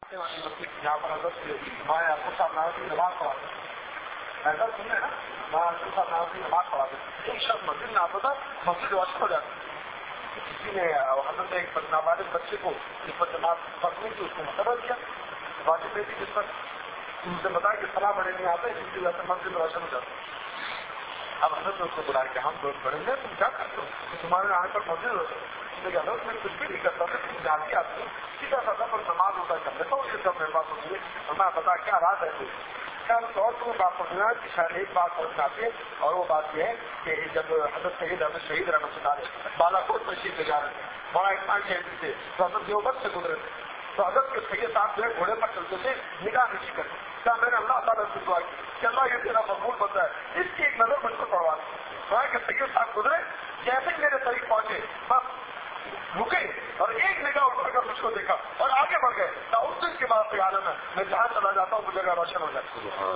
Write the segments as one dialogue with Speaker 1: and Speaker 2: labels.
Speaker 1: کھاتے والی مسجد جہاں پر حضرت مایا صاحب ناظرین نماز پڑھاتے ایسا سننے نا مایا صاحب ناظرین نماز پڑھاتے ایک شخص مسجد میں آتا تھا مسجد واشف ہو جاتی کسی نے حضرت ایک نابالغ بچے کو جس پر جماعت پڑھنے کی اس کو مشورہ دیا واجب بیٹی جس پر ان سے بتایا کہ صلاح بڑے نہیں آتے اس کی وجہ سے مسجد میں روشن ہو جاتا اب حضرت نے اس کو بلایا کہ ہم لوگ پڑھیں گے تم کیا کرتے ہو تمہارے آنے پر مسجد ہوتا ہے حضرت میں کچھ بھی نہیں کرتا تھا تم جانتی آتی سیدھا سادہ پر نماز ہوتا کر لیتا ہوں یہ سب میرے پاس ہوتی ہے اور میں بتا کیا رات ہے اور تمہیں بات سمجھنا کہ شاید ایک بات سمجھ آتی ہے اور وہ بات یہ ہے کہ جب حضرت سید احمد شہید رحمۃ اللہ علیہ بالا کوٹ تشریف لے جا رہے تھے بڑا اطمینان شہید تھے تو حضرت دیوبند سے گزرے تھے تو حضرت کے سید صاحب جو ہے گھوڑے پر چلتے تھے نگاہ نہیں کرتے کیا میں نے اللہ تعالیٰ سے دعا کی کہ اللہ یہ تیرا مقبول بندہ ہے اس کی ایک نظر مجھ کو پڑوا دی کہ سید صاحب گزرے جیسے ہی میرے قریب پہنچے بس رکے اور ایک نگاہ اٹھا کر مجھ کو دیکھا اور آگے بڑھ گئے نہ اس دن کے بعد سے عالم ہے میں جہاں چلا جاتا ہوں وہ جگہ روشن ہو جاتی ہے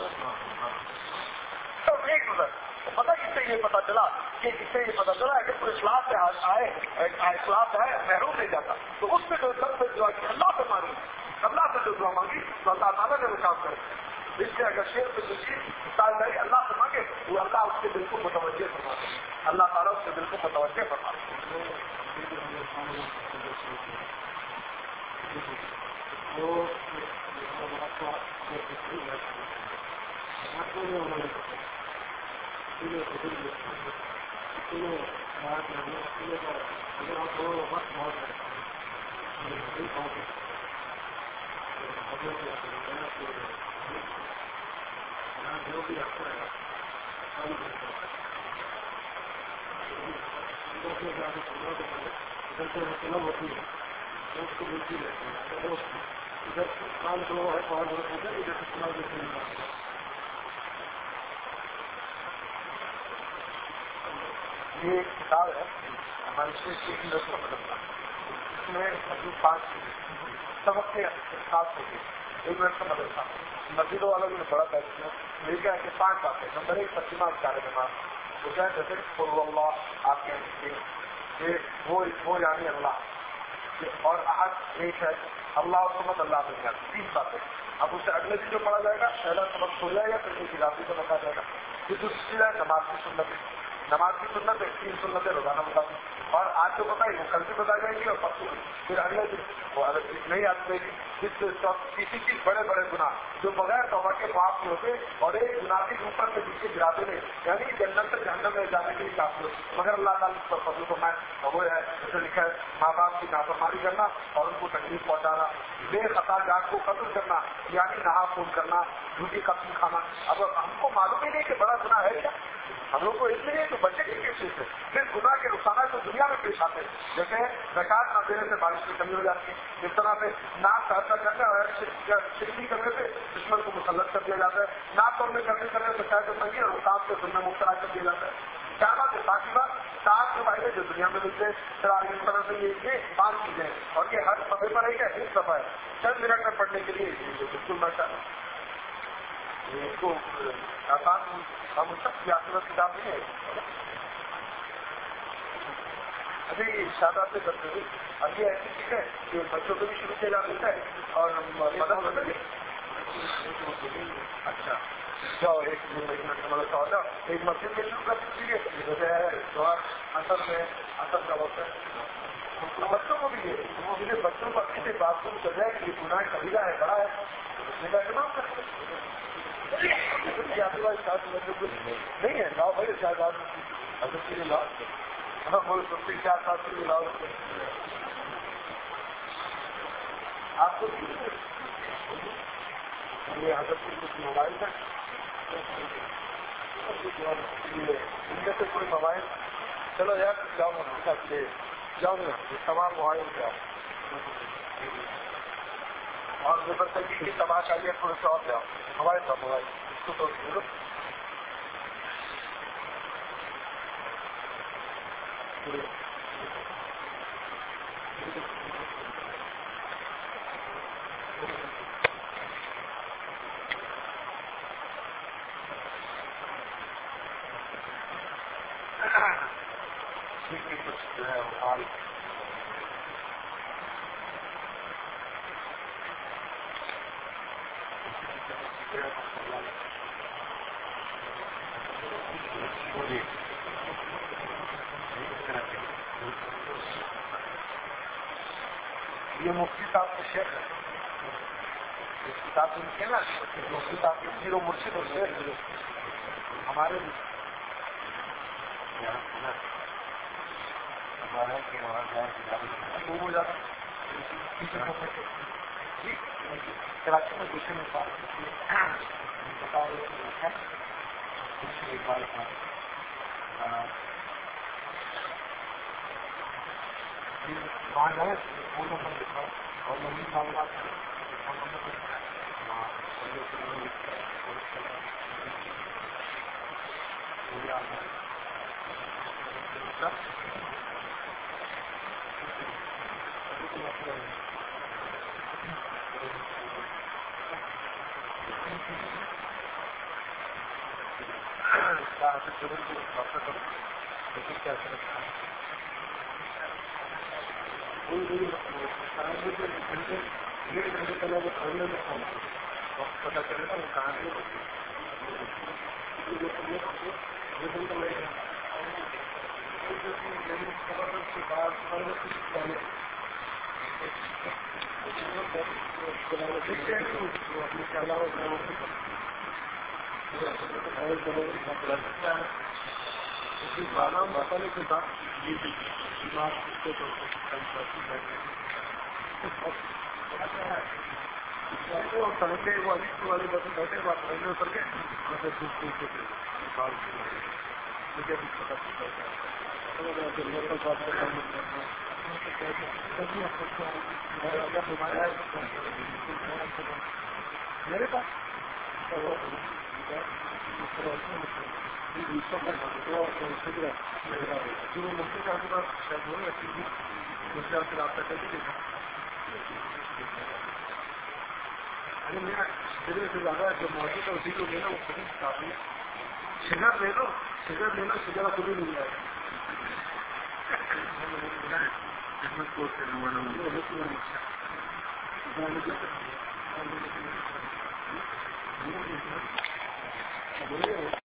Speaker 1: سب ایک نظر پتا اس سے یہ پتا چلا کہ اس سے یہ پتا چلا کہ کوئی اصلاح سے آئے اصلاح سے آئے محروم نہیں جاتا تو اس میں جو سب سے دعا کی اللہ سے مانگی اللہ سے جو دعا مانگی تو اللہ تعالیٰ نے وہ کام کرے اس سے اگر شیر سے جو چیز سالداری اللہ سے مانگے وہ اللہ اس کے دل کو متوجہ فرما دے اللہ تعالیٰ اس کے دل کو متوجہ فرما دے جو بھی رکھتا ہے ہوتی ہے اس کو ملتی رہتی ہے ادھر کام جو ہے پانچ ہوتا ہے ادھر استعمال دیتے ہیں یہ ایک کتاب ہے ہمارے شیخ کی لوگ کا بدلتا اس میں ابھی 5 سبق کے خاص ہوتے ایک منٹ کا بدلتا مسجدوں والا بھی نے بڑا پیسہ مل گیا کہ 5 باتیں نمبر 1 تقسیمہ چارے نماز وہ کیا جیسے قل اللہ آپ کے وہ یعنی اللہ اور احد ایک ہے اللہ اور سمت اللہ سے 3 باتیں اب اسے اگلے دن جو پڑھا جائے گا پہلا سبق کھل جائے گا پھر ایک اضافی سے بتا جائے گا پھر دوسری چیز ہے نماز کی سنت ہے 3 سنتیں روزانہ بتاتی اور آج جو بتائی وہ کل بھی بتا جائیں گی اور پرسوں پھر اگلے دن وہ نہیں آتی کسی چیز بڑے بڑے گناہ جو بغیر توبہ کے معاف نہیں ہوتے اور ایک گناہ کے اوپر سے نیچے گراتے نہیں یعنی جنت سے جہنم میں جانے کے لیے کافی ہوتی مگر اللہ تعالیٰ اس پر فضل فرمائے وہ ہے جیسے لکھا ہے ماں باپ کی نافرمانی کرنا اور ان کو تکلیف پہنچانا بے خطا جان کو قتل کرنا یعنی نہا خون کرنا جھوٹی قسم کھانا اب ہم کو معلوم ہی نہیں کہ بڑا گناہ ہے کیا ہم لوگ کو اس لیے تو بچے کی کس چیز سے پھر گناہ کے نقصانات تو دنیا میں پیش آتے ہیں جیسے زکات نہ دینے سے بارش کی کمی ہو جاتی ہے اس طرح سے ناک سہتا کرنے اور شکری کرنے سے دشمن کو مسلط کر دیا جاتا ہے ناک توڑنے کرنے سے شاید تنگی اور رقاب سے دن میں مبتلا کر دیا جاتا ہے کیا بات ہے باقی بات 7 کے فائدے جو دنیا میں ملتے ہیں پھر آگے اس طرح سے یہ 5 چیزیں اور یہ ہر صفحے پر ایک ایک صفحہ ہے چند منٹ میں پڑھنے کے لیے بالکل میں چاہتا ہوں اس کو آسان ہم سب کی آسمت کتاب نہیں ہے ابھی ارشادات سے کرتے ہوئے اب یہ ایسی چیز ہے کہ بچوں کو بھی شروع کیا جا سکتا ہے اور مدد مدد اچھا جاؤ ایک منٹ کا مدد ہوتا ایک مسجد میں شروع کر دیجیے جیسے اثر میں اثر کا وقت ہے بچوں کو بھی ہے بچوں کو اچھی سے بات سن کر جائے کہ یہ گناہ کبیرہ ہے بڑا ہے اس نے کا اہتمام کر نہیں ہے لاؤ بھائی شاہجہاز حضرت کے لیے لاؤ سستی 4 سال کے لیے لاؤ آپ کو یہ حضرت کی کچھ موبائل ہے ان میں سے کوئی موبائل چلو یار جاؤ گا جاؤ گا تمام موبائل جاؤ اور جو بتائیے کہ تباہ چاہیے تھوڑے سے اور جاؤ ہمارے ساتھ موبائل اس کو تو کچھ جو ہے حال یہ مفتی صاحب کے شیخ ہے، کتاب ان کے نا مفتی صاحب کے پیر و مرشد اور شیخ ہمارے کراچی میں دوسرے میں وہاں جائیں فون نمبر لکھا اور ممی معلومات فون نمبر لیکن کیا کرتا ہے ڈیڑھ گھنٹے پہلے وہ کھڑنے میں وقت پتا چلے گا وہ کہاں سے مسالے کے ساتھ والی بس بیٹھے بات رہنے اتر کے میرے پاس رابطہ کر کے میرا شریر سے زیادہ جو موجود ہے اسی کو لینا وہ خود کافی ہے. شگر لے لو شگر خود ہی مل جائے گا.